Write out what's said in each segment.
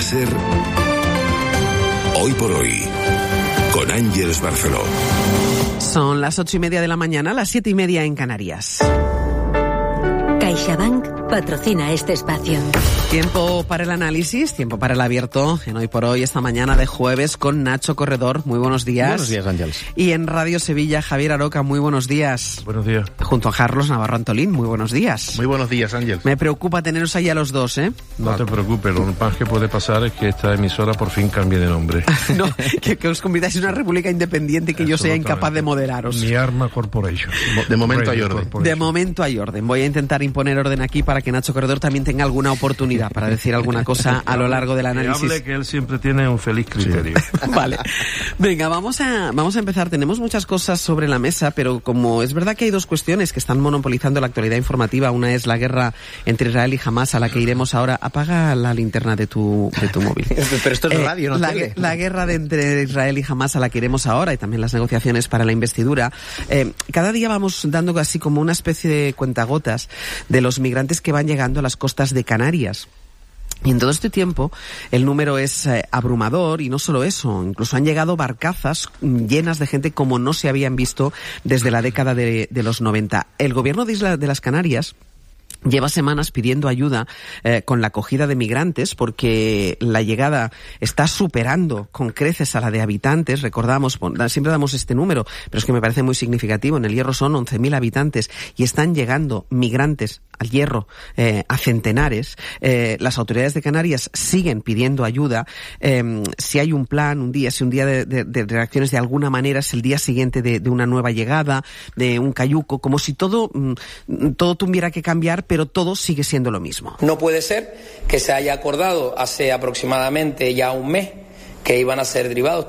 la SER, Hoy por Hoy, con Ángeles Barceló. Son las 8:30 de la mañana, las 7:30 en Canarias. CaixaBank patrocina este espacio. Tiempo para el análisis, tiempo para el abierto en Hoy por Hoy, esta mañana de jueves con Nacho Corredor. Muy buenos días. Buenos días, Ángeles. Y en Radio Sevilla, Javier Aroca. Muy buenos días. Buenos días. Junto a Carlos Navarro Antolín. Muy buenos días. Muy buenos días, Ángeles. Me preocupa teneros ahí a los dos, ¿eh? No te preocupes, lo más que puede pasar es que esta emisora por fin cambie de nombre. No, que os convirtáis en una república independiente y que yo sea incapaz de moderaros. Mi Arma Corporation. De momento hay orden. De momento hay orden. Voy a intentar imponer orden aquí para que Nacho Corredor también tenga alguna oportunidad para decir alguna cosa a lo largo del análisis. Hable que él siempre tiene un feliz criterio. Sí. Vale. Venga, vamos a empezar. Tenemos muchas cosas sobre la mesa, pero como es verdad que hay dos cuestiones que están monopolizando la actualidad informativa. Una es la guerra entre Israel y Hamás, a la que iremos ahora. Apaga la linterna de tu móvil. Pero esto es radio, no tele. La guerra entre Israel y Hamás, a la que iremos ahora, y también las negociaciones para la investidura. Cada día vamos dando así como una especie de cuentagotas de los migrantes que van llegando a las costas de Canarias. Y en todo este tiempo el número es abrumador, y no solo eso, incluso han llegado barcazas llenas de gente como no se habían visto desde la década de los 90. El gobierno de las Canarias lleva semanas pidiendo ayuda con la acogida de migrantes, porque la llegada está superando con creces a la de habitantes. Recordamos, siempre damos este número, pero es que me parece muy significativo. En el Hierro son 11.000 habitantes y están llegando migrantes al Hierro a centenares. Las autoridades de Canarias siguen pidiendo ayuda. Si hay un plan, si un día de reacciones de alguna manera es el día siguiente de una nueva llegada, de un cayuco, como si todo tuviera que cambiar, pero todo sigue siendo lo mismo. No puede ser que se haya acordado hace aproximadamente ya un mes que iban a ser derivados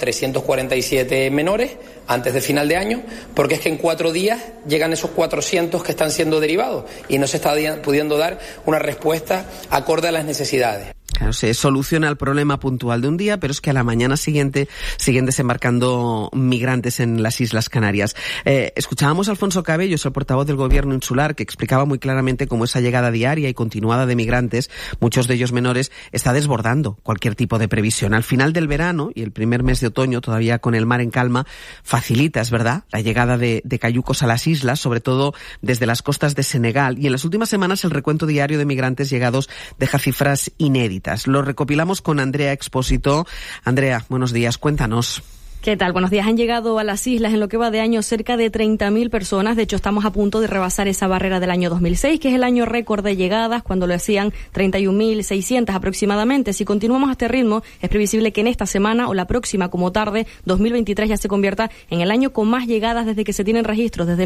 347 menores antes de final de año, porque es que en 4 días llegan esos 400 que están siendo derivados y no se está pudiendo dar una respuesta acorde a las necesidades. Claro, se soluciona el problema puntual de un día, pero es que a la mañana siguiente siguen desembarcando migrantes en las Islas Canarias. Escuchábamos a Alfonso Cabellos, el portavoz del gobierno insular, que explicaba muy claramente cómo esa llegada diaria y continuada de migrantes, muchos de ellos menores, está desbordando cualquier tipo de previsión. Al final del verano y el primer mes de otoño, todavía con el mar en calma, facilita, es verdad, la llegada de cayucos a las islas, sobre todo desde las costas de Senegal. Y en las últimas semanas el recuento diario de migrantes llegados deja cifras inéditas. Lo recopilamos con Andrea Expósito. Andrea, buenos días, cuéntanos. ¿Qué tal? Buenos días. Han llegado a las islas en lo que va de año cerca de 30.000 personas. De hecho, estamos a punto de rebasar esa barrera del año 2006, que es el año récord de llegadas, cuando lo hacían 31.600 aproximadamente. Si continuamos a este ritmo, es previsible que en esta semana o la próxima, como tarde, 2023 ya se convierta en el año con más llegadas desde que se tienen registros, desde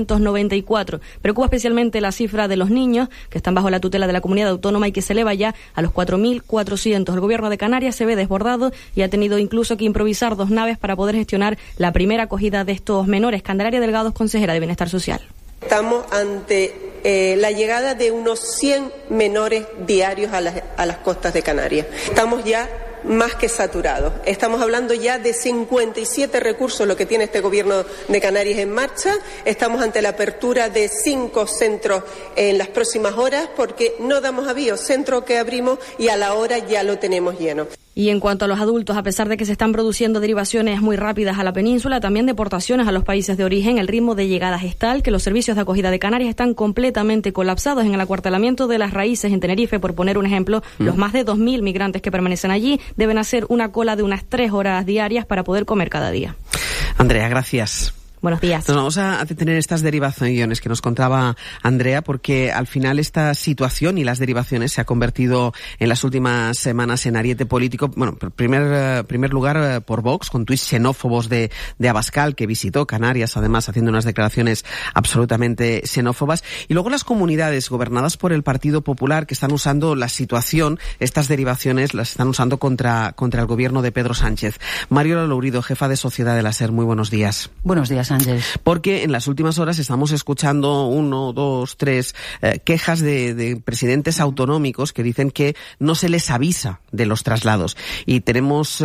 1994. Preocupa especialmente la cifra de los niños, que están bajo la tutela de la comunidad autónoma y que se eleva ya a los 4.400. El gobierno de Canarias se ve desbordado y ha tenido incluso que improvisar 2 naves para poder gestionar la primera acogida de estos menores. Candelaria Delgado es consejera de Bienestar Social. Estamos ante la llegada de unos 100 menores diarios a las costas de Canarias. Estamos ya más que saturados. Estamos hablando ya de 57 recursos, lo que tiene este gobierno de Canarias en marcha. Estamos ante la apertura de 5 centros en las próximas horas, porque no damos avío. Centro que abrimos y a la hora ya lo tenemos lleno. Y en cuanto a los adultos, a pesar de que se están produciendo derivaciones muy rápidas a la península, también deportaciones a los países de origen, el ritmo de llegadas es tal que los servicios de acogida de Canarias están completamente colapsados. En el acuartelamiento de Las Raíces, en Tenerife, por poner un ejemplo, los más de 2.000 migrantes que permanecen allí deben hacer una cola de unas 3 horas diarias para poder comer cada día. Andrea, gracias. Buenos días. Nos vamos a detener estas derivaciones que nos contaba Andrea, porque al final esta situación y las derivaciones se ha convertido en las últimas semanas en ariete político. Bueno, en primer lugar por Vox, con tuits xenófobos de Abascal, que visitó Canarias, además haciendo unas declaraciones absolutamente xenófobas. Y luego las comunidades gobernadas por el Partido Popular, que están usando la situación, estas derivaciones las están usando contra el gobierno de Pedro Sánchez. Mariola Lourido, jefa de Sociedad de la SER, muy buenos días. Buenos días, Ángeles. Porque en las últimas horas estamos escuchando 1, 2, 3 quejas de presidentes autonómicos que dicen que no se les avisa de los traslados. Y tenemos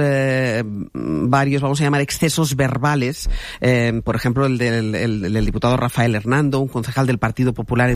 varios, vamos a llamar, excesos verbales. Por ejemplo, el del diputado Rafael Hernando, un concejal del Partido Popular